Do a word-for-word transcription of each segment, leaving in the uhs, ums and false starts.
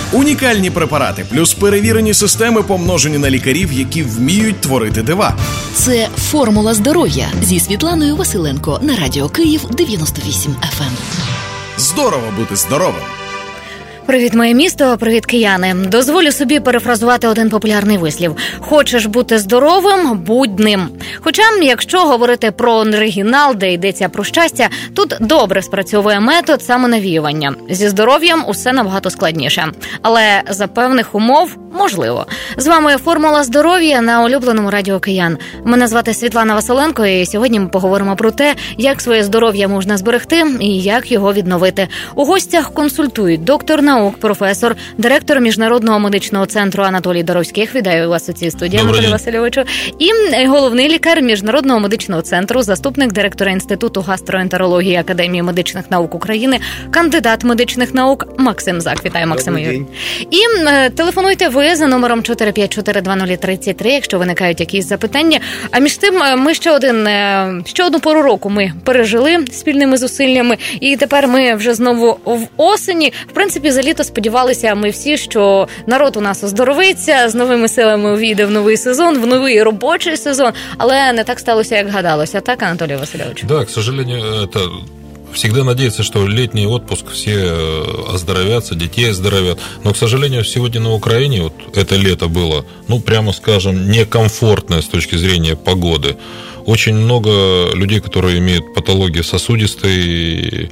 Унікальні препарати, плюс перевірені системи, помножені на лікарів, які вміють творити дива. Це «Формула здоров'я» зі Світланою Василенко на Радіо Київ дев'яносто вісім еф ем. Здорово бути здоровим! Привіт, моє місто, привіт, кияни. Дозволю собі перефразувати один популярний вислів. Хочеш бути здоровим – будь ним. Хоча, якщо говорити про оригінал, де йдеться про щастя, тут добре спрацьовує метод самонавіювання. Зі здоров'ям усе набагато складніше. Але за певних умов – можливо. З вами «Формула здоров'я» на улюбленому радіо киян. Мене звати Світлана Василенко, і сьогодні ми поговоримо про те, як своє здоров'я можна зберегти і як його відновити. У гостях консультують доктор наук, професор, директор Міжнародного медичного центру Анатолій Доровських. Вітаю вас у цій студії, Анатолій Васильовичу. І головний лікар Міжнародного медичного центру, заступник директора Інституту гастроентерології Академії медичних наук України, кандидат медичних наук Максим Зак. Вітаю, Максиме Юрій. І е, телефонуйте ви за номером чотири п'ять чотири два нуль три три, якщо виникають якісь запитання. А між тим, ми ще один, ще одну пору року ми пережили спільними зусиллями, і тепер ми вже знову в осені. В принципі, за літо сподівалися ми всі, що народ у нас оздоровиться, з новими силами увійде в новий сезон, в новий робочий сезон, але не так сталося, як гадалося. Так, Анатолій Васильович? Да, к сожалению, это... Всегда надеются, что летний отпуск все оздоровятся, детей оздоровят. Но, к сожалению, сегодня на Украине вот это лето было, ну, прямо скажем, некомфортное с точки зрения погоды. Очень много людей, которые имеют патологии сосудистой,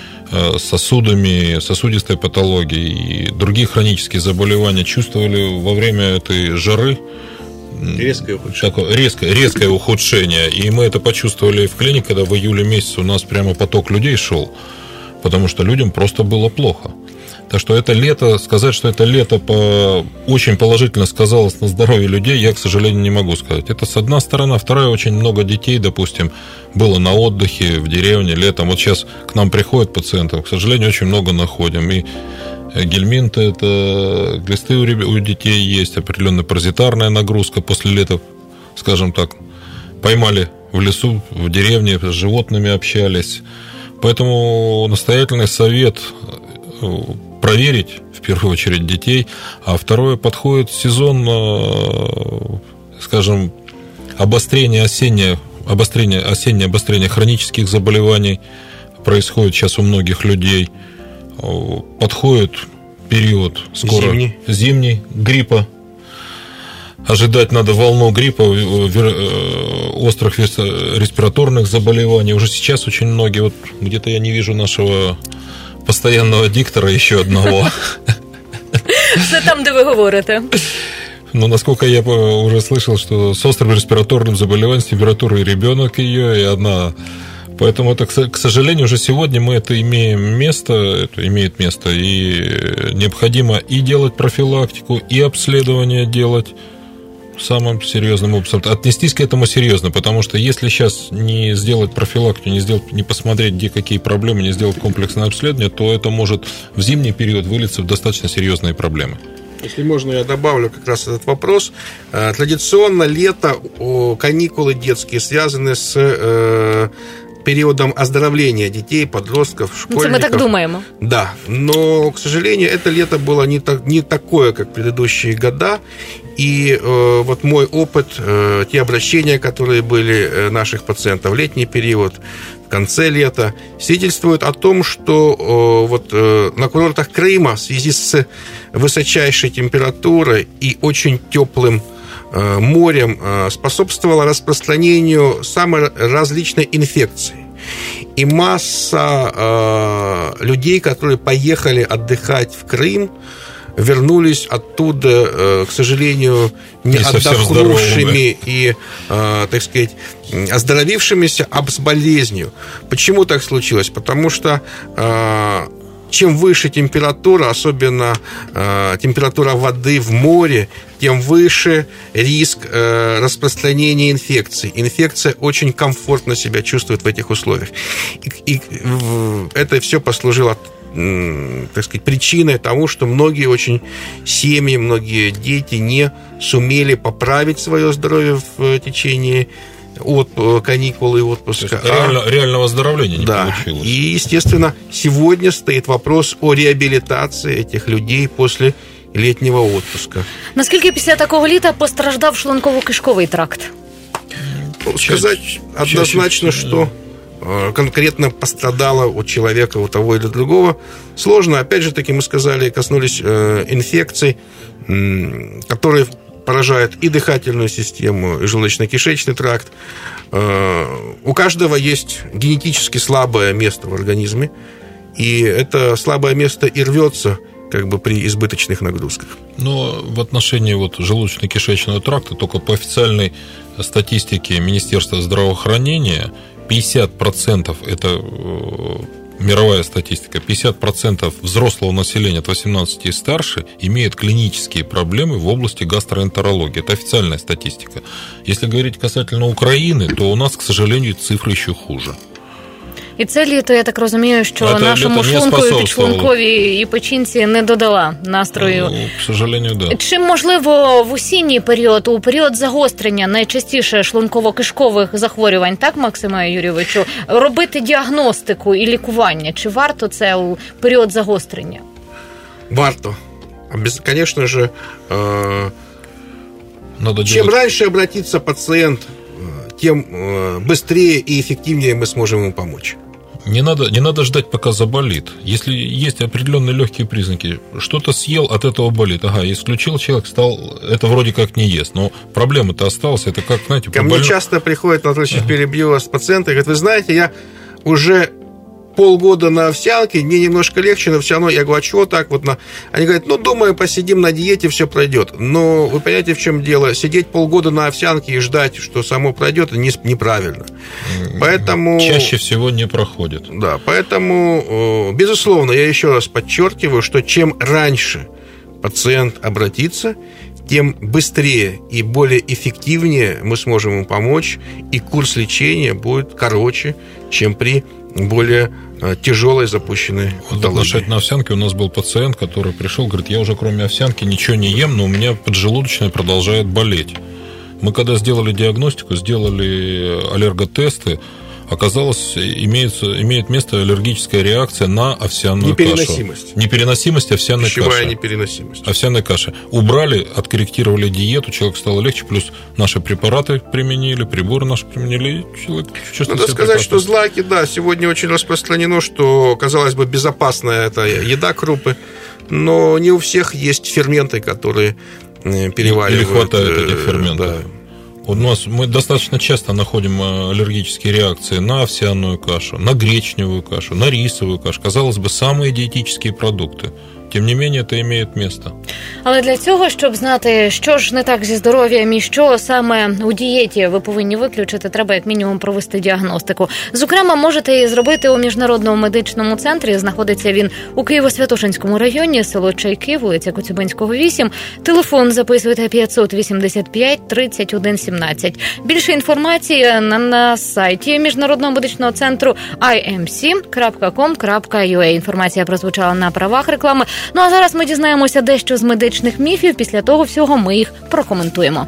сосудами, сосудистой патологии и другие хронические заболевания, чувствовали во время этой жары резкое ухудшение. Такое, резкое, резкое ухудшение. И мы это почувствовали в клинике, когда в июле месяце у нас прямо поток людей шел, потому что людям просто было плохо. Так что это лето, сказать, что это лето по... очень положительно сказалось на здоровье людей, я, к сожалению, не могу сказать. Это с одной стороны. Вторая, очень много детей, допустим, было на отдыхе в деревне летом. Вот сейчас к нам приходят пациенты, к сожалению, очень много находим. И гельминты, это глисты у детей есть, определенная паразитарная нагрузка после лета, скажем так, поймали в лесу, в деревне, с животными общались. Поэтому настоятельный совет проверить, в первую очередь, детей, а второе, подходит сезон, скажем, обострение осеннее, обострение, осеннее обострение хронических заболеваний происходит сейчас у многих людей. Подходит период скоро зимний. зимний гриппа. Ожидать надо волну гриппа, острых респираторных заболеваний. Уже сейчас очень многие, вот где-то я не вижу нашего постоянного диктора еще одного. Це там, де ви говорите. Ну, насколько я уже слышал, что с острым респираторным заболеванием, с температурой ребенок ее, и она... Поэтому это, к сожалению, уже сегодня мы это имеем место, это имеет место, и необходимо и делать профилактику, и обследование делать самым серьезным образом. Отнестись к этому серьезно, потому что если сейчас не сделать профилактику, не, сделать, не посмотреть, где какие проблемы, не сделать комплексное обследование, то это может в зимний период вылиться в достаточно серьезные проблемы. Если можно, я добавлю как раз этот вопрос. Традиционно лето, каникулы детские связаны с периодом оздоровления детей, подростков, школьников. Мы так думаем. Да, но, к сожалению, это лето было не, так, не такое, как предыдущие года. И э, вот мой опыт, э, те обращения, которые были э, наших пациентов в летний период, в конце лета, свидетельствуют о том, что э, вот, э, на курортах Крыма в связи с высочайшей температурой и очень теплым морем способствовало распространению самой различной инфекции. И масса э, людей, которые поехали отдыхать в Крым, вернулись оттуда, э, к сожалению, не, не отдохнувшими и, э, так сказать, оздоровившимися, а с болезнью. Почему так случилось? Потому что э, чем выше температура, особенно э, температура воды в море, тем выше риск э, распространения инфекций. Инфекция очень комфортно себя чувствует в этих условиях. И, и это все послужило, э, так сказать, причиной тому, что многие очень семьи, многие дети не сумели поправить свое здоровье в течение от, каникулы и отпуска. Реально, а, реального оздоровления не да. получилось. И, естественно, сегодня стоит вопрос о реабилитации этих людей после літнього отпуска. Наскільки після такого літа постраждав шлунково-кишковий тракт? Сказать однозначно, что конкретно пострадало у человека, у того или другого, сложно. Опять же таки, мы сказали, коснулись инфекций, которые поражают и дыхательную систему, и желудочно-кишечный тракт. У каждого есть генетически слабое место в организме, и это слабое место и рвется как бы при избыточных нагрузках. Но в отношении вот желудочно-кишечного тракта только по официальной статистике Министерства здравоохранения пятьдесят процентов это мировая статистика, пятьдесят процентов взрослого населения от восемнадцати и старше имеет клинические проблемы в области гастроэнтерологии. Это официальная статистика. Если говорить касательно Украины, то у нас, к сожалению, цифры еще хуже. І це літо, я так розумію, що це нашому шлунку і підшлунковій і печінці не додала настрою. Ну, к сожалению, да. Чи, можливо, в осінній період, у період загострення найчастіше шлунково-кишкових захворювань, так, Максиме Юрійовичу, робити діагностику і лікування? Чи варто це у період загострення? Варто. Конечно же, Надо чем делать... раньше обратится пациент, тем быстрее и эффективнее мы сможем ему помочь. Не надо, не надо ждать, пока заболит. Если есть определенные легкие признаки, что-то съел, от этого болит. Ага, исключил человек, стал, это вроде как не ест. Но проблема-то осталась. Это как, знаете, ко мне больно... часто приходит, Анатолий Ильич, перебью вас, пациенты, говорят, вы знаете, я уже полгода на овсянке, мне немножко легче, но все равно, я говорю, а чего так вот? На... Они говорят, ну, думаю, посидим на диете, все пройдет. Но вы понимаете, в чем дело? Сидеть полгода на овсянке и ждать, что само пройдет, это неправильно. Поэтому... Чаще всего не проходит. Да, поэтому, безусловно, я еще раз подчеркиваю, что чем раньше пациент обратится, тем быстрее и более эффективнее мы сможем ему помочь, и курс лечения будет короче, чем при более тяжелой запущенной патологии. Относительно овсянки у нас был пациент, который пришел, говорит, я уже кроме овсянки ничего не ем, но у меня поджелудочная продолжает болеть. Мы когда сделали диагностику, сделали аллерготесты, оказалось, имеется, имеет место аллергическая реакция на овсяную непереносимость. кашу. Непереносимость овсяной Пищевая каши. непереносимость. Овсяной каши. Убрали, откорректировали диету, человеку стало легче, плюс наши препараты применили, приборы наши применили, и человек чувствует Надо себя сказать, прекрасно. что злаки, да, сегодня очень распространено, что, казалось бы, безопасная это еда, крупы, но не у всех есть ферменты, которые переваривают. Или хватает этих ферментов. Да. У нас мы достаточно часто находим аллергические реакции на овсяную кашу, на гречневую кашу, на рисовую кашу. Казалось бы, самые диетические продукты. Тим не менше, це має місце. Але для цього, щоб знати, що ж не так зі здоров'ям і що саме у дієті ви повинні виключити, треба як мінімум провести діагностику. Зокрема, можете її зробити у Міжнародному медичному центрі. Знаходиться він у Києво-Святошинському районі, село Чайки, вулиця Коцюбинського, вісім. Телефон записуйте п'ятсот вісімдесят п'ять тридцять один сімнадцять. Більше інформації на, на сайті Міжнародного медичного центру ай ем сі крапка ком крапка ю а. Інформація прозвучала на правах реклами. Ну а зараз ми дізнаємося дещо з медичних міфів. Після того всього ми їх прокоментуємо.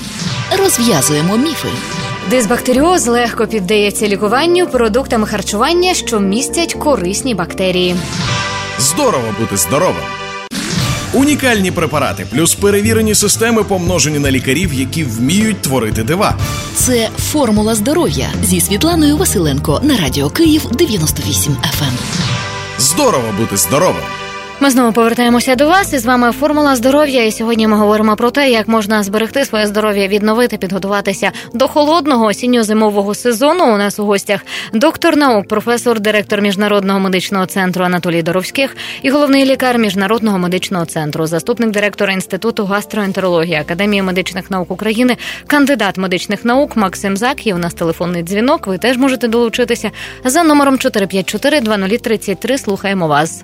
Розв'язуємо міфи. Дисбактеріоз легко піддається лікуванню продуктами харчування, що містять корисні бактерії. Здорово бути здоровим. Унікальні препарати плюс перевірені системи, помножені на лікарів, які вміють творити дива. Це «Формула здоров'я» зі Світланою Василенко на Радіо Київ дев'яносто вісім еф ем. Здорово бути здоровим. Ми знову повертаємося до вас, і з вами «Формула здоров'я», і сьогодні ми говоримо про те, як можна зберегти своє здоров'я, відновити, підготуватися до холодного осінньо-зимового сезону. У нас у гостях доктор наук, професор, директор Міжнародного медичного центру Анатолій Доровських і головний лікар Міжнародного медичного центру, заступник директора Інституту гастроентерології Академії медичних наук України, кандидат медичних наук Максим Зак. Є у нас телефонний дзвінок, ви теж можете долучитися за номером чотири п'ять чотири два нуль три три. Слухаємо вас.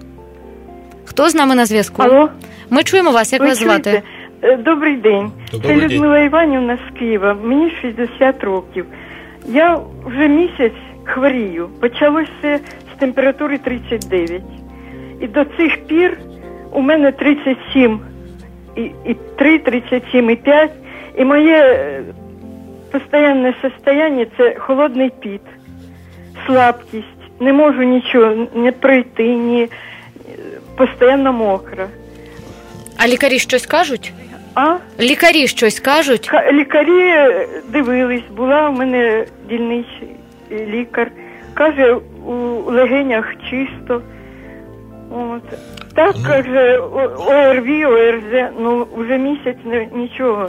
Хто з нами на зв'язку? Алло. Ми чуємо вас, як Ви вас звати? Чуєте? Добрий день. Добрий Це день. Людмила Іванівна з Києва. Мені шістдесят років. Я вже місяць хворію. Почалося з температури тридцять дев'ять. І до цих пір у мене тридцять сім і, і три, тридцять сім і п'ять. І моє постійне состояние – це холодний піт, слабкість, не можу нічого не пройти, ні, постійно мокра. А лікарі щось кажуть? А? Лікарі щось кажуть? Ка- Лікарі дивились, була у мене дільничий лікар, каже, у легенях чисто. От. Так, Ну. каже, О- ОРВІ, ОРЗ, ну, вже місяць не- нічого.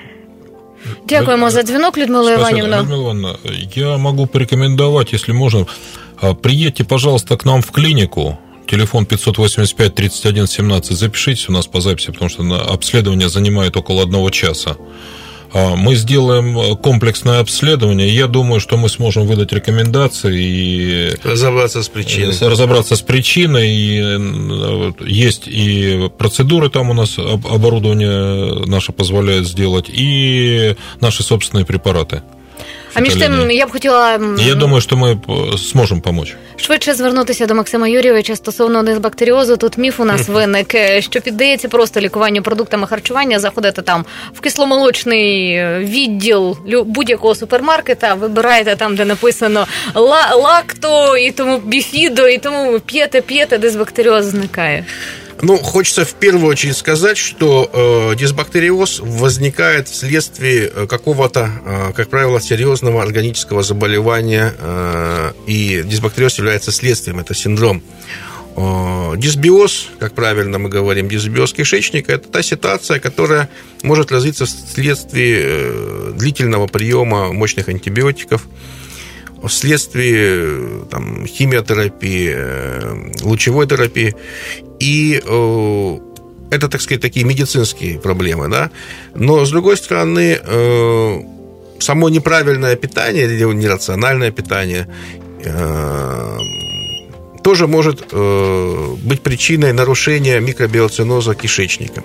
Дякуємо за дзвінок, Людмила Спасибо. Іванівна. Людмила Ивановна, я могу порекомендовать, если можно, а, приедьте, пожалуйста, к нам в клинику. Телефон пятьсот восемьдесят пять тридцать один семнадцать. Запишитесь у нас по записи, потому что обследование занимает около одного часа. Мы сделаем комплексное обследование. Я думаю, что мы сможем выдать рекомендации и Разобраться с причиной. разобраться с причиной. И есть и процедуры там у нас, оборудование наше позволяет сделать, и наши собственные препараты. А між тим, я б хотіла... Я думаю, що ми зможемо допомогти. Швидше звернутися до Максима Юрійовича стосовно дисбактеріозу. Тут міф у нас виник, що піддається просто лікуванню продуктами харчування, заходите там в кисломолочний відділ будь-якого супермаркета, вибираєте там, де написано лакто, і тому біфідо, і тому п'єте-п'єте, дисбактеріоз зникає. Ну, хочется в первую очередь сказать, что э, дисбактериоз возникает вследствие какого-то, э, как правило, серьезного органического заболевания, э, и дисбактериоз является следствием, это синдром. Э, дисбиоз, как правильно мы говорим, дисбиоз кишечника, это та ситуация, которая может развиться вследствие э, длительного приема мощных антибиотиков, вследствие там, химиотерапии, лучевой терапии. И э, это, так сказать, такие медицинские проблемы, да. Но, с другой стороны, э, само неправильное питание, или нерациональное питание э, тоже может э, быть причиной нарушения микробиоциноза кишечника.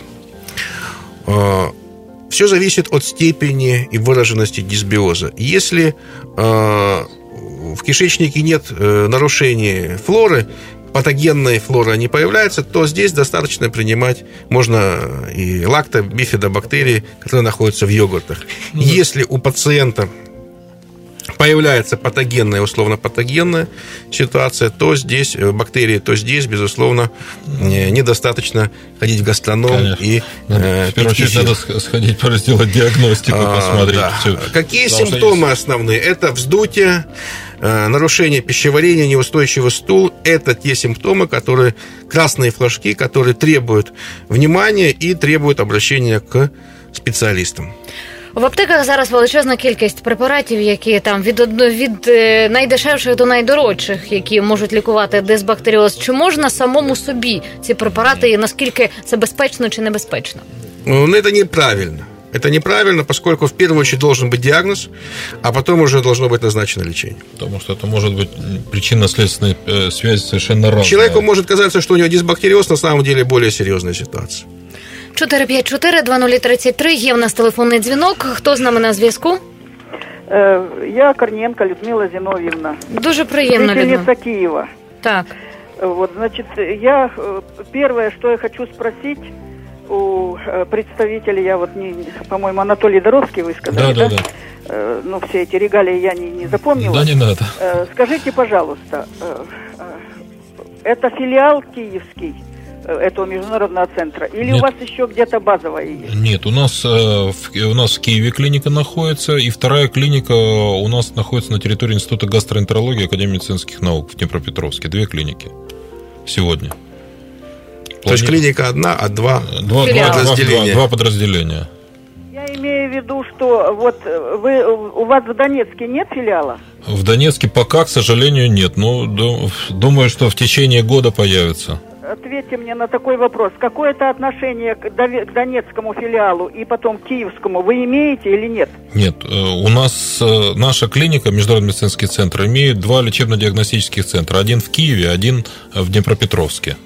Э, все зависит от степени и выраженности дисбиоза. Если э, в кишечнике нет э, нарушений флоры, патогенная флора не появляется, то здесь достаточно принимать можно и лактобифидобактерии, которые находятся в йогуртах. Mm-hmm. Если у пациента появляется патогенная, условно-патогенная ситуация, то здесь бактерии, то здесь, безусловно, недостаточно ходить в гастроном. Конечно. И в первую очередь надо сходить, сделать диагностику, а, посмотреть. Да. Все. Какие Потому симптомы есть... основные? Это вздутие, нарушение пищеварения, неустойчивый стул. Это те симптомы, которые, красные флажки, которые требуют внимания и требуют обращения к спеціалістам. В аптеках зараз величезна кількість препаратів, які там від, від найдешевших до найдорожчих, які можуть лікувати дисбактеріоз. Чи можна самому собі ці препарати, і наскільки це безпечно чи небезпечно? Ну, это неправильно. Это неправильно, поскольку в первую очередь должен быть диагноз, а потом уже должно быть назначено лечение. Потому что это может быть причинно-следственная связь совершенно разная. Человеку может казаться, что у него дисбактериоз, на самом деле более серьезная ситуация. чотири п'ять чотири два нуль три три. Є в нас телефонний дзвінок. Хто з нами на зв'язку? Е, я Корнієнко Людмила Зінов'ївна. Дуже приємно, Людмила. Жительница Киева. Так. Вот, значит, я первое, что я хочу спросить у представителей, я вот, не, по-моему, Анатолий Доровский вы сказали, да? Да, да. Э, ну, все эти регалии я не, не запомнила. Да, не надо. Э, скажите, пожалуйста, э, э, это филиал киевский этого международного центра? Или Нет. у вас еще где-то базовая есть? Нет, у нас, у нас в Киеве клиника находится, и вторая клиника у нас находится на территории Института гастроэнтерологии Академии медицинских наук в Днепропетровске. Две клиники сегодня. То есть клиника одна, а два, два, два, подразделения. Два, два подразделения. Я имею в виду, что вот вы, у вас в Донецке нет филиала? В Донецке пока, к сожалению, нет. Но думаю, что в течение года появится. Ответьте мне на такой вопрос. Какое-то отношение к донецкому филиалу и потом к киевскому вы имеете или нет? Нет. У нас наша клиника, Международный медицинский центр, имеет два лечебно-диагностических центра. Один в Киеве, один в Днепропетровске.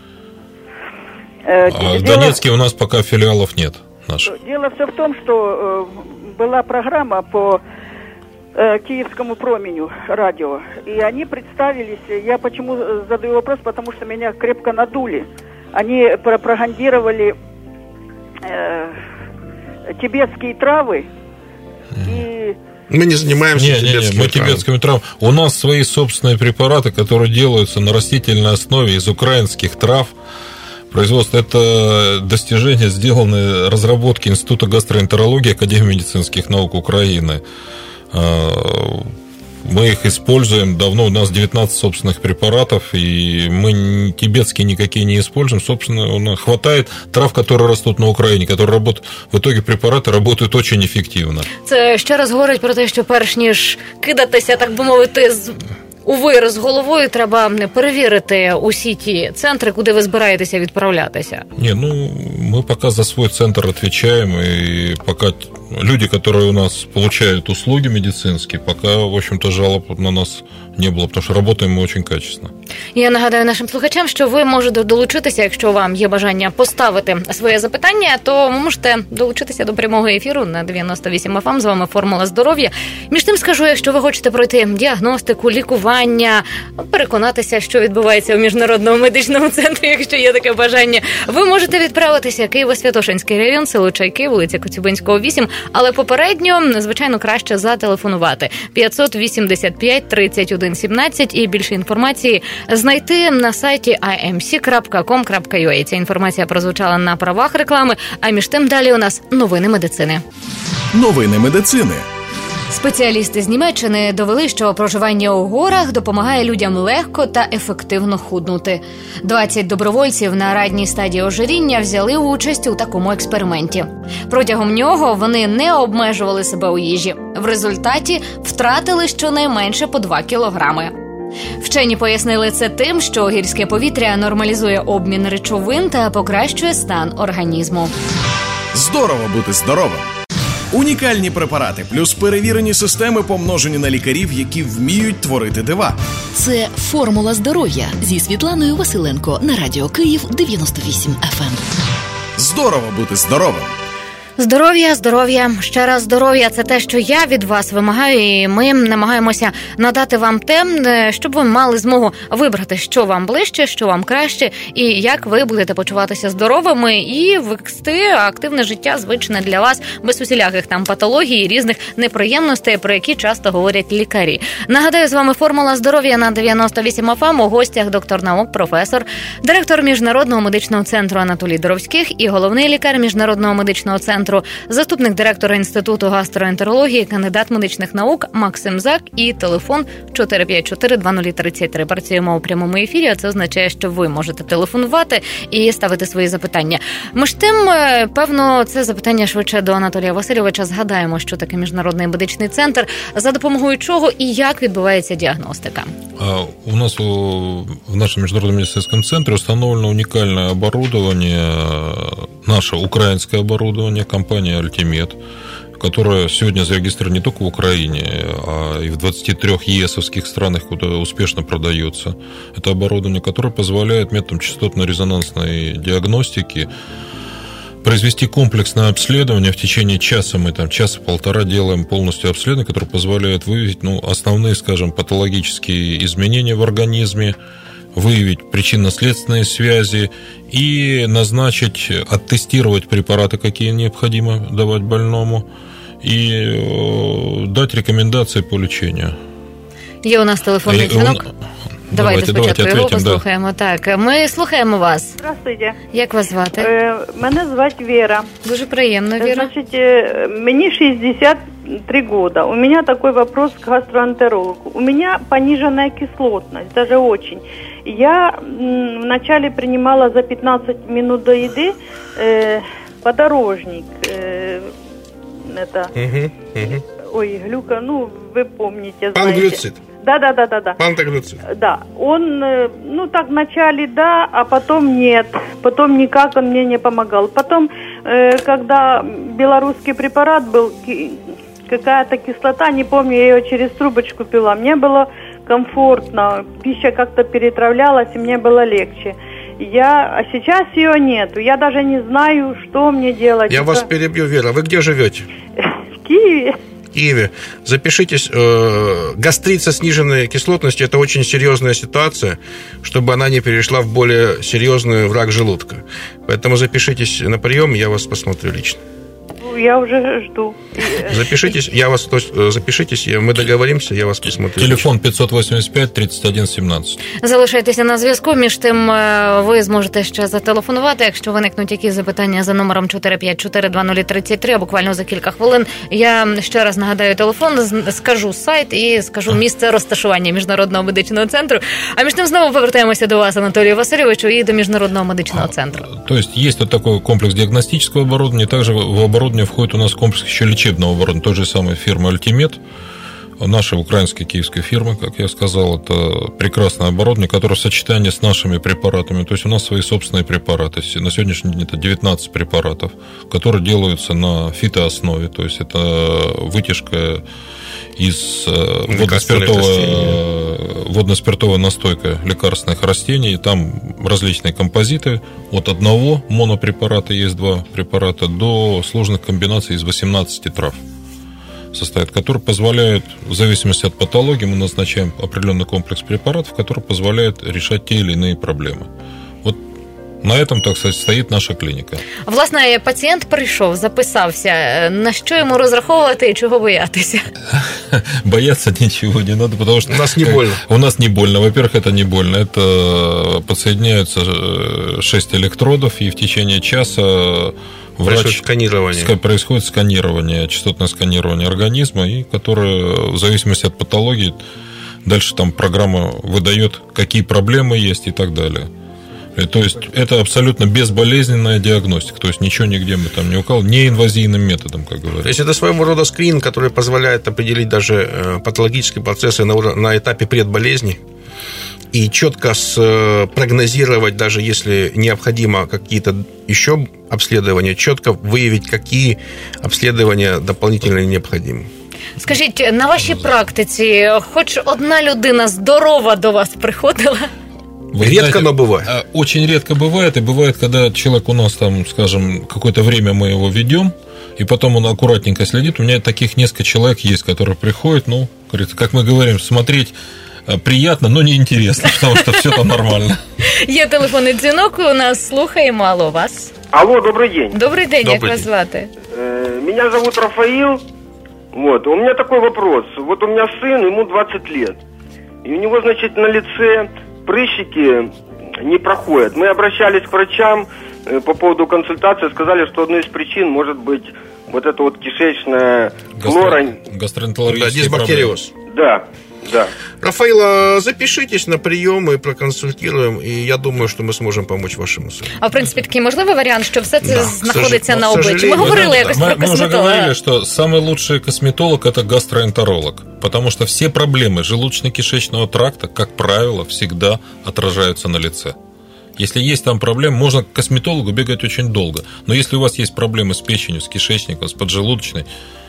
Э, а в Донецке у нас пока филиалов нет наших. Дело все в том, что э, была программа по э, Киевскому променю радио, и они представились. Я почему задаю вопрос, потому что меня крепко надули. Они пропагандировали э, тибетские травы, mm. и Мы не занимаемся не, тибетскими не, не, мы тибетскими травами. У нас свои собственные препараты, которые делаются на растительной основе из украинских трав. Производство – это достижение, сделанное разработки Института гастроэнтерологии Академии медицинских наук Украины. Мы их используем давно, у нас девятнадцать собственных препаратов, и мы тибетские никакие не используем. Собственно, хватает трав, которые растут на Україні, которые работают. В итоге препарати работают очень ефективно. Це ще раз говорить про те, що перш ніж кидатися, так би мовити, з у вир з головою, треба перевірити усі ті центри, куди ви збираєтеся відправлятися. Не, ну, мы пока за свой центр отвечаем, и пока люди, которые у нас получают услуги медицинские, пока, в общем-то, жалоб на нас не було, тому що працюємо ми дуже качественно. Я нагадаю нашим слухачам, що ви можете долучитися, якщо вам є бажання поставити своє запитання, то ви можете долучитися до прямого ефіру на дев'яносто вісім еф ем. З вами «Формула здоров'я». Між тим скажу, якщо ви хочете пройти діагностику, лікування, переконатися, що відбувається у Міжнародному медичному центрі, якщо є таке бажання, ви можете відправитися Києво-Святошинський район, село Чайки, вулиця Коцюбинського, вісім, але попередньо, звичайно, краще зателефонувати. п'ятсот вісімдесят п'ять тридцять один сімнадцять і більше інформації знайти на сайті ай ем сі крапка ком крапка ю а. Ця інформація прозвучала на правах реклами, а між тим далі у нас новини медицини. Новини медицини. Спеціалісти з Німеччини довели, що проживання у горах допомагає людям легко та ефективно худнути. двадцять добровольців на ранній стадії ожиріння взяли участь у такому експерименті. Протягом нього вони не обмежували себе у їжі. В результаті втратили щонайменше по два кілограми. Вчені пояснили це тим, що гірське повітря нормалізує обмін речовин та покращує стан організму. Здорово бути здоровим! Унікальні препарати плюс перевірені системи, помножені на лікарів, які вміють творити дива. Це «Формула здоров'я» зі Світланою Василенко на Радіо Київ дев'яносто вісім еф ем. Здорово бути здоровим! Здоров'я, здоров'я, ще раз здоров'я – це те, що я від вас вимагаю, і ми намагаємося надати вам те, щоб ви мали змогу вибрати, що вам ближче, що вам краще, і як ви будете почуватися здоровими і вести активне життя, звичне для вас, без усіляких там патологій і різних неприємностей, про які часто говорять лікарі. Нагадаю, з вами «Формула здоров'я» на дев'яносто вісім еф ем. У гостях доктор наук, професор, директор Міжнародного медичного центру Анатолій Доровських і головний лікар Міжнародного медичного центру, заступник директора Інституту гастроентерології, кандидат медичних наук Максим Зак, і телефон чотири п'ять чотири два нуль три три. Працюємо у прямому ефірі, а це означає, що ви можете телефонувати і ставити свої запитання. Між тим, певно, це запитання швидше до Анатолія Васильовича. Згадаємо, що таке Міжнародний медичний центр, за допомогою чого і як відбувається діагностика. У нас в нашем Международном медицинском центре установлено уникальное оборудование, наше украинское оборудование, компания «Альтимед», которая сегодня зарегистрирована не только в Украине, а и в двадцати трёх ЕСовских странах, куда успешно продается. Это оборудование, которое позволяет методом частотно-резонансной диагностики произвести комплексное обследование. В течение часа, мы там часа-полтора делаем полностью обследование, которое позволяет выявить ну, основные, скажем, патологические изменения в организме, выявить причинно-следственные связи и назначить, оттестировать препараты, какие необходимо давать больному, и дать рекомендации по лечению. Є у нас телефонний дзвінок. Давайте, давайте спочатку давайте його ответим, послухаємо. Да. Так, ми слухаємо вас. Здравствуйте. Як вас звати? Е, мене звати Вера. Дуже приємно, Віра. Значит, мне шестьдесят три года. У меня такой вопрос к гастроэнтерологу. У меня пониженная кислотность, даже очень. Я м, вначале принимала за пятнадцать минут до еды э, подорожник. Э, это, Угу, угу. ой, глюка, ну, вы помните. Панглюцид. Да, да, да, да, да. Пантоглюцид. Да, он, э, ну так вначале да, а потом нет. Потом никак он мне не помогал. Потом, э, когда белорусский препарат был, ки- какая-то кислота, не помню, я ее через трубочку пила. Мне было комфортно, пища как-то перетравлялась, и мне было легче. Я, а сейчас ее нету. Я даже не знаю, что мне делать. Я Это... вас перебью, Вера. Вы где живете? В Киеве. В Киеве. Запишитесь. Э, гастрит со сниженной кислотностью – это очень серьезная ситуация, чтобы она не перешла в более серьезный рак желудка. Поэтому запишитесь на прием, я вас посмотрю лично. я уже жду. Запишитесь, я вас, то есть, запишитесь, мы договоримся, я вас посмотрю. Телефон п'ятсот вісімдесят п'ять тридцять один сімнадцять. Залишайтеся на зв'язку, між тим ви зможете ще зателефонувати, якщо виникнуть якісь запитання за номером чотири п'ять чотири два нуль три три, а буквально за кілька хвилин. Я ще раз нагадаю телефон, скажу сайт і скажу місце розташування Міжнародного медичного центру. А між тим знову повертаємося до вас, Анатолію Васильовичу, і до Міжнародного медичного центру. То есть есть вот такой комплекс диагностического оборудования, также в оборудование входит у нас комплекс еще лечебного оборудования, той же самой фирмы «Альтимед», нашей украинской киевской фирмы, как я сказал, это прекрасное оборудование, которое в сочетании с нашими препаратами, то есть у нас свои собственные препараты, на сегодняшний день это девятнадцать препаратов, которые делаются на фитооснове, то есть это вытяжка из водно-спиртовой, водно-спиртовая настойка лекарственных растений, там различные композиты, от одного монопрепарата, есть два препарата, до сложных комбинаций из восемнадцати трав состоит, который позволяет, в зависимости от патологии, мы назначаем определенный комплекс препаратов, который позволяет решать те или иные проблемы. Вот на этом, так сказать, стоїть наша клініка. Власне, пацієнт прийшов, записався. На що йому розраховувати і чого боятися? Бояться ничего не надо, потому что... У нас не больно. У нас не больно. Во-первых, это не больно. Это подсоединяются шесть электродов, и в течение часа врач... Происходит сканирование. Происходит сканирование, частотное сканирование организма, и которое, в зависимости от патологии, дальше там программа выдает, какие проблемы есть и так далее. То есть это абсолютно безболезненная диагностика, то есть ничего нигде мы там не укалываем, неинвазийным методом, как говорят. То есть это своего рода скрининг, который позволяет определить даже патологические процессы на, на этапе предболезни и четко спрогнозировать, даже если необходимо какие-то еще обследования, четко выявить, какие обследования дополнительно необходимы. Скажіть, на вашій практиці хоч одна людина здорова до вас приходила? Вы редко, знаете, но бывает. Очень редко бывает. И бывает, когда человек у нас там, скажем, какое-то время мы его ведем, и потом он аккуратненько следит. У меня таких несколько человек есть, которые приходят, ну, говорит, как мы говорим, смотреть приятно, но не интересно, потому что все там нормально. Є телефонний дзвінок, у нас слухаємо. Алло, вас. Алло, добрый день. Добрий день, Добрый як вас день. звати? Меня зовут Рафаил. Вот, у меня такой вопрос. Вот у меня сын, ему двадцать лет. И у него, значит, на лице прыщики не проходят. Мы обращались к врачам по поводу консультации, сказали, что одной из причин может быть вот эта вот кишечная флора. Гастроэнтерологические Да, дисбактериоз. проблемы. Да, да. Рафаил, запишитесь на прием, мы проконсультируем, и я думаю, что мы сможем помочь вашему сыну. А в принципі такий можливий варіант, що все це Да, знаходиться к на сожалению, обличчі. Ми к говорили Да, якось мы, про мы уже косметолога. говорили, что самый лучший косметолог – это гастроэнтеролог, потому что все проблемы желудочно-кишечного тракта, как правило, всегда отражаются на лице. Если есть там проблемы, можно к косметологу бегать очень долго. Но если у вас есть проблемы с печенью, с кишечником, с поджелудочной,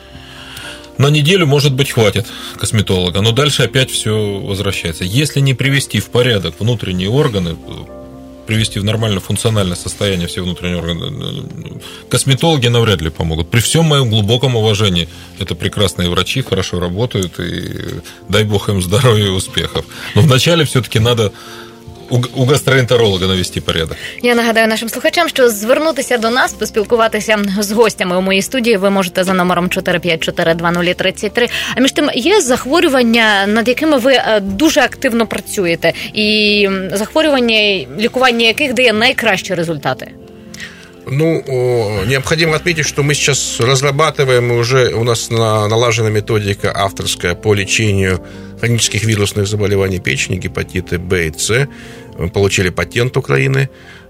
на неделю, может быть, хватит косметолога, но дальше опять все возвращается. Если не привести в порядок внутренние органы, привести в нормальное функциональное состояние все внутренние органы, косметологи навряд ли помогут. При всем моем глубоком уважении, это прекрасные врачи, хорошо работают, и дай бог им здоровья и успехов. Но вначале все-таки надо у гастроентеролога навести порядок. Я нагадаю нашим слухачам, що звернутися до нас, поспілкуватися з гостями у моїй студії ви можете за номером чотири п'ять чотири два нуль три три. А між тим, є захворювання, над якими ви дуже активно працюєте, і захворювання, лікування яких дає найкращі результати? Ну, необходимо отметить, что мы сейчас разрабатываем, уже у нас налажена методика авторская по лечению хронических вирусных заболеваний печени, гепатиты Б и С. Получили патент Украины,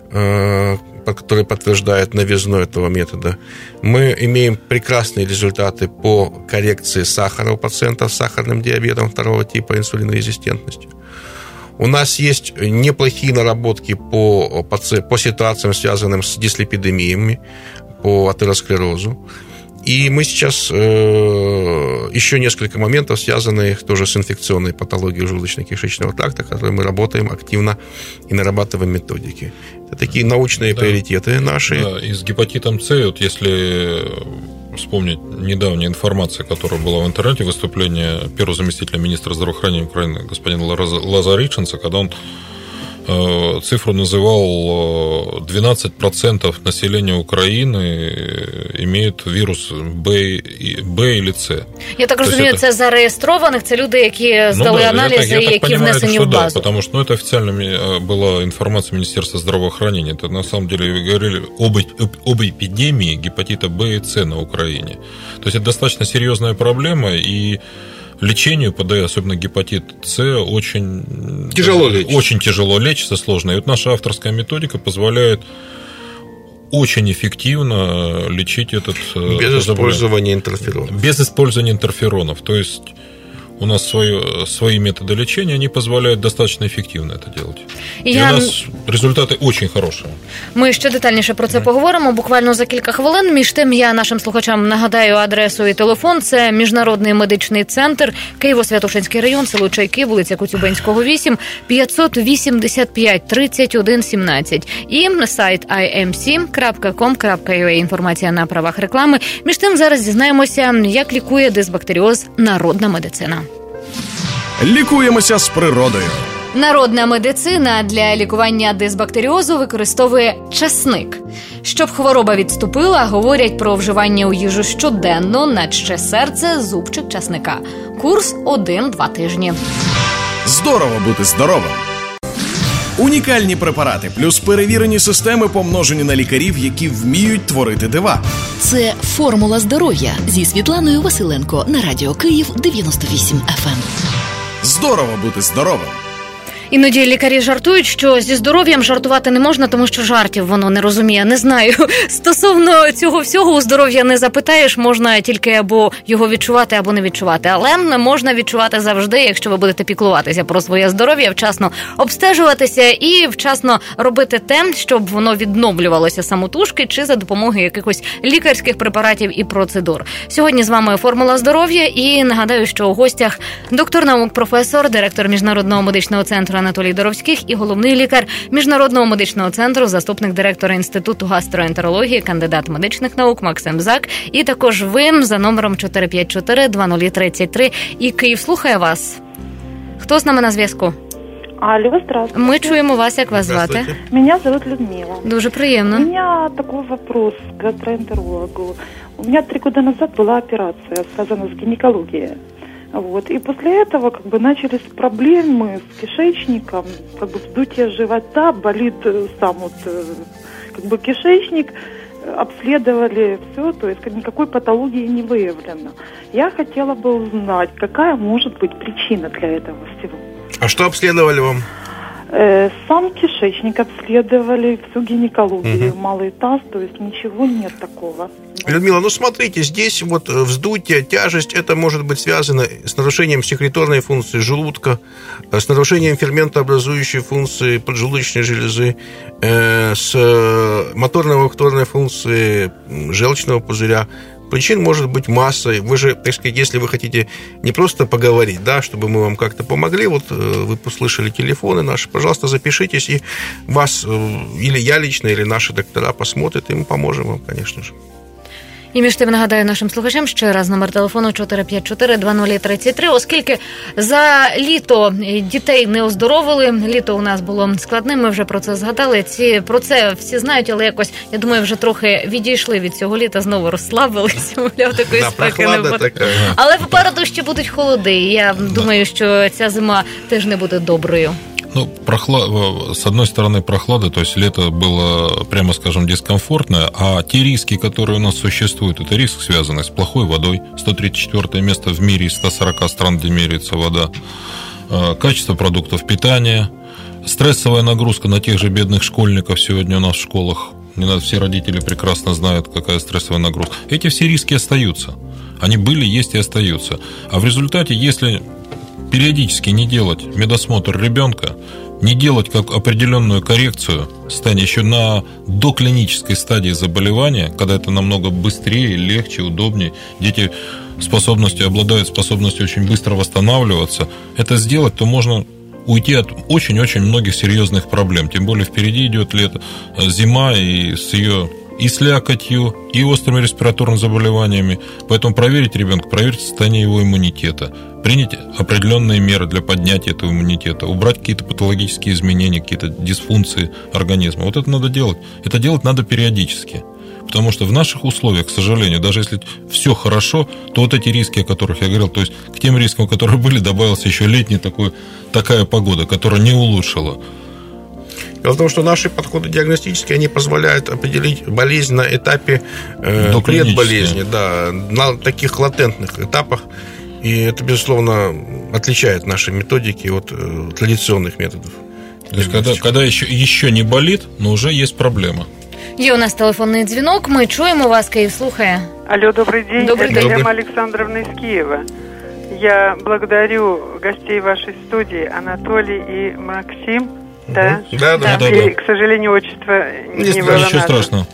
который подтверждает новизну этого метода. Мы имеем прекрасные результаты по коррекции сахара у пациентов с сахарным диабетом второго типа, инсулинорезистентностью. У нас есть неплохие наработки по, по, по ситуациям, связанным с дислепидемиями, по атеросклерозу. И мы сейчас э, еще несколько моментов, связанных тоже с инфекционной патологией желудочно-кишечного тракта, которые мы работаем активно и нарабатываем методики. Это такие научные да. приоритеты наши. Да, и с гепатитом С, вот если вспомнить недавнюю информацию, которая была в интернете, выступление первого заместителя министра здравоохранения Украины господина Лазариченца, когда он цифру называл, двенадцать процентов населения Украины имеют вірус Б, Б или С. Я так розумію, це... це зареєстрованих, це люди, які здали ну, да, аналізи, я так, я які внесені в базу. Да, потому что ну, это официально была информация Министерства здравоохранения. Это на самом деле говорили об, об эпидемии гепатита Б и С на Украине. То есть это достаточно серьезная проблема, и лечению ПД, особенно гепатит С, очень тяжело лечится. Очень тяжело лечится, сложно. И вот наша авторская методика позволяет очень эффективно лечить этот... Без использования интерферонов. Без использования интерферонов. То есть у нас свои, свои методы лечения, они позволяют достаточно эффективно это делать. І Я... у нас результати дуже хороші. Ми ще детальніше про це mm. поговоримо буквально за кілька хвилин. Між тим, я нашим слухачам нагадаю адресу і телефон. Це Міжнародний медичний центр, Києво-Святошинський район, село Чайки, вулиця Коцюбинського, вісім, п'ятсот вісімдесят п'ять тридцять один сімнадцять. І сайт ай ем сі крапка ком крапка ю а. Інформація на правах реклами. Між тим, зараз дізнаємося, як лікує дисбактеріоз народна медицина. Лікуємося з природою. Народна медицина для лікування дисбактеріозу використовує часник. Щоб хвороба відступила, говорять про вживання у їжу щоденно, наче серце, зубчик часника. Курс один-два тижні. Здорово бути здоровим. Унікальні препарати плюс перевірені системи, помножені на лікарів, які вміють творити дива. Це «Формула здоров'я» зі Світланою Василенко на Радіо Київ дев'яносто вісім еф ем. Здорово бути здоровим. Іноді лікарі жартують, що зі здоров'ям жартувати не можна, тому що жартів воно не розуміє. Не знаю. Стосовно цього всього, у здоров'я не запитаєш, можна тільки або його відчувати, або не відчувати. Але можна відчувати завжди, якщо ви будете піклуватися про своє здоров'я, вчасно обстежуватися і вчасно робити те, щоб воно відновлювалося самотужки чи за допомогою якихось лікарських препаратів і процедур. Сьогодні з вами «Формула здоров'я» і нагадаю, що у гостях доктор наук, професор, директор Міжнародного медичного центру Анатолій Доровських і головний лікар Міжнародного медичного центру, заступник директора Інституту гастроентерології, кандидат медичних наук Максим Зак. І також ви за номером чотири п'ять чотири два нуль три три. І Київ слухає вас. Хто з нами на зв'язку? Алло, здравствуйте. Ми чуємо вас, як вас звати? Меня зовут Людмила. Дуже приємно. У меня такой вопрос к гастроэнтерологу. У меня три года назад была операция, связанная с гинекологией. Вот. И после этого как бы начались проблемы с кишечником, как бы вздутие живота, болит сам вот как бы кишечник, обследовали все, то есть никакой патологии не выявлено. Я хотела бы узнать, какая может быть причина для этого всего. А что обследовали вам? Э, сам кишечник обследовали, всю гинекологию, угу. Малый таз, то есть ничего нет такого. Людмила, ну смотрите, здесь вот вздутие, тяжесть, это может быть связано с нарушением секреторной функции желудка, с нарушением ферментообразующей функции поджелудочной железы, с моторно-эвакуаторной функцией желчного пузыря. Причин может быть масса. Вы же, так сказать, если вы хотите не просто поговорить, да, чтобы мы вам как-то помогли, вот вы услышали телефоны наши, пожалуйста, запишитесь, и вас, или я лично, или наши доктора посмотрят, и мы поможем вам, конечно же. І між тим нагадаю нашим слухачам ще раз номер телефону чотири п'ять чотири два нуль три три, оскільки за літо дітей не оздоровили, літо у нас було складним, ми вже про це згадали, ці, про це всі знають, але якось, я думаю, вже трохи відійшли від цього літа, знову розслабилися, мовляв, такої да, спеки не буде. Така. Але попереду ще будуть холоди, і я думаю, що ця зима теж не буде доброю. Ну, прохлад... с одной стороны, прохлада, то есть лето было, прямо скажем, дискомфортное, а те риски, которые у нас существуют, это риск, связанный с плохой водой. сто тридцать четвёртое место в мире из ста сорока стран, где меряется вода. Качество продуктов питания, стрессовая нагрузка на тех же бедных школьников сегодня у нас в школах. Не надо, все родители прекрасно знают, какая стрессовая нагрузка. Эти все риски остаются. Они были, есть и остаются. А в результате, если периодически не делать медосмотр ребенка, не делать как определенную коррекцию состояния еще на доклинической стадии заболевания, когда это намного быстрее, легче, удобнее, дети способностью, обладают способностью очень быстро восстанавливаться, это сделать, то можно уйти от очень-очень многих серьезных проблем. Тем более впереди идет лето, зима, и с ее и слякотью, и острыми респираторными заболеваниями. Поэтому проверить ребенка, проверить состояние его иммунитета, принять определенные меры для поднятия этого иммунитета, убрать какие-то патологические изменения, какие-то дисфункции организма. Вот это надо делать. Это делать надо периодически. Потому что в наших условиях, к сожалению, даже если все хорошо, то вот эти риски, о которых я говорил, то есть к тем рискам, которые были, добавилась еще летняя такой, такая погода, которая не улучшила. Дело в том, что наши подходы диагностические, они позволяют определить болезнь на этапе э, предболезни, да, на таких латентных этапах. И это, безусловно, отличает наши методики от э, традиционных методов. То есть, когда, когда еще, еще не болит, но уже есть проблема. Є у нас телефонний дзвінок, ми чуємо вас, Київ слухає. Алло, добрый день, добрый это день. Эмма Александровна из Киева. Я благодарю гостей вашей студии, Анатолий и Максим. Да, да, да, да, и, да. к сожалению, отчество не, не было ничего наше. страшного.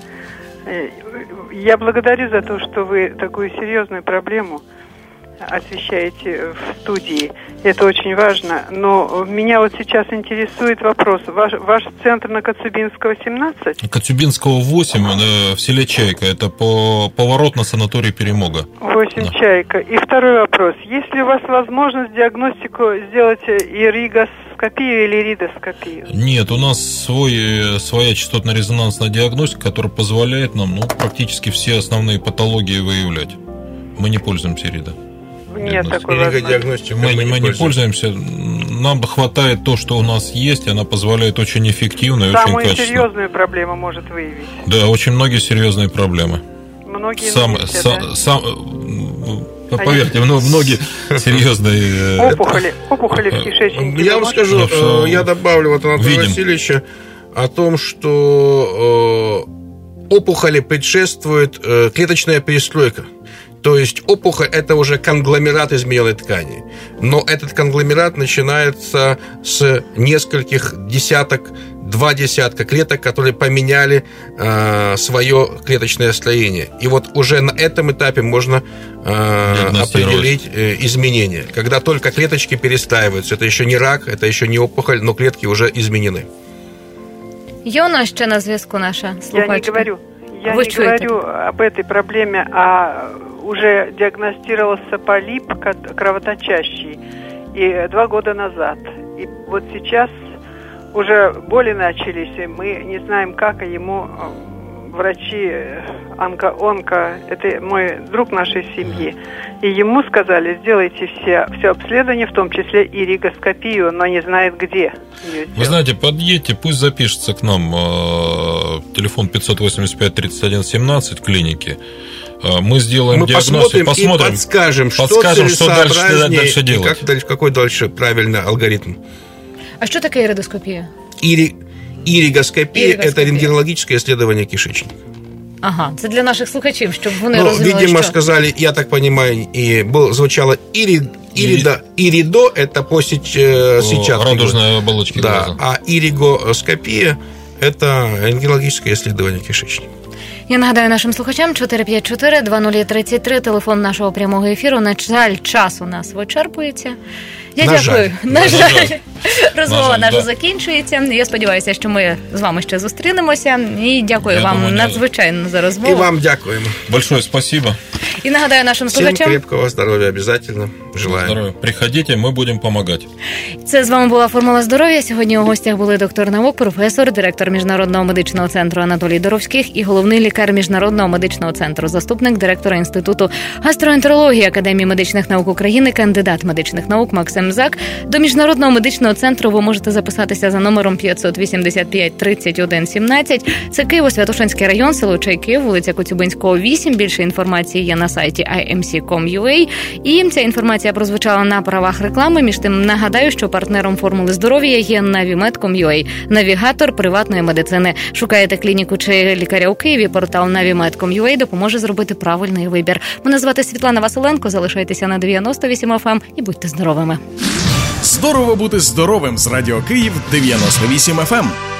Я благодарю за то, что вы такую серьезную проблему освещаете в студии. Это очень важно. Но меня вот сейчас интересует вопрос. Ваш, ваш центр на Коцюбинского, семнадцать? Коцюбинского восемь, в селе Чайка. Это по поворот на санаторий Перемога. восемь, Да. Чайка. И второй вопрос. Есть ли у вас возможность диагностику сделать иригоскопию или иридоскопию? Нет, у нас свой, своя частотно-резонансная диагностика, которая позволяет нам ну, практически все основные патологии выявлять. Мы не пользуемся иридо. Нет такой возможности. Мы, мы, мы не пользуемся. Нам хватает то, что у нас есть, и она позволяет очень эффективно и Самую очень качественно. серьезную проблему может выявить. Да, очень многие серьезные проблемы. Многие Сам, вместе, сам, да? сам, поверьте, много, многие серьезные. Опухоли, опухоли в кишечнике. Я вам скажу, я добавлю вот Анатолия Васильевича о том, что опухоли предшествует клеточная перестройка. То есть опухоль – это уже конгломерат измененной ткани. Но этот конгломерат начинается с нескольких десяток, два десятка клеток, которые поменяли э, свое клеточное строение. И вот уже на этом этапе можно э, определить э, изменения. Когда только клеточки перестраиваются. Это еще не рак, это еще не опухоль, но клетки уже изменены. Є у нас ще на зв'язку наша слухачка? Я не говорю. Я Вы не чуете? говорю об этой проблеме, а уже диагностировался полип кровоточащий и два года назад. И вот сейчас уже боли начались, и мы не знаем, как, и ему врачи онко-онко, это мой друг нашей семьи, и ему сказали, сделайте все, все обследования, в том числе и иригоскопию, но не знает, где ее сделать. Вы знаете, подъедьте, пусть запишется к нам телефон пятьсот восемьдесят пять тридцать один семнадцать в клинике. Мы сделаем Мы диагностику, посмотрим, посмотрим и подскажем, подскажем что, что дальше, дальше делать. Как дальше, какой дальше правильный алгоритм. А що таке іридоскопія? Ири... Иригоскопия – Иригоскопия. это рентгенологическое исследование кишечника. Ага, це для наших слухачів, щоб вони Ну, розуміли, видимо, що... сказали, я так понимаю, и был, звучало ири, иридо, иридо – это по сеч, сетчатке. Радужной оболочки да, глаза. а иригоскопия – это рентгенологическое исследование кишечника. Я нагадаю нашим слухачам чотири п'ять чотири два нуль три три, телефон нашого прямого ефіру. На жаль, час у нас вичерпується. Я На дякую. жаль. На На жаль. жаль. Розмова На жаль, наша да. закінчується. Я сподіваюся, що ми з вами ще зустрінемося. І дякую Я вам думаю, не- надзвичайно за И розмову. вам дякуємо. Большое спасибо. І нагадаю нашим Всем слухачам, крепкого здоровья обязательно. Желаем. Здоровья. Приходите, мы будем помогать. це з вами була «Формула здоров'я». Сьогодні у гостях були доктор наук, професор, директор Міжнародного медичного центру Анатолій Доровських і головний лікар Міжнародного медичного центру, заступник директора Інституту гастроентерології Академії медичних наук України, кандидат медичних наук Максим Зак. До Міжнародного медичного центру ви можете записатися за номером п'ятсот вісімдесят п'ять тридцять один сімнадцять. Це Києво-Святошинський район, село Чайки, вулиця Коцюбинського, вісім. Більше інформації є на сайті ай ем сі крапка ком крапка ю а. І ця інформація прозвучала на правах реклами. Між тим, нагадаю, що партнером «Формули здоров'я» є навімед крапка ком крапка ю а, навігатор приватної медицини. Шукаєте клініку чи лікаря у Києві, портал навімед крапка ком крапка ю а допоможе зробити правильний вибір. Мене звати Світлана Василенко, залишайтеся на дев'яносто вісім еф ем і будьте здоровими. Здорово бути здоровим з Радіо Київ дев'яносто вісім еф ем.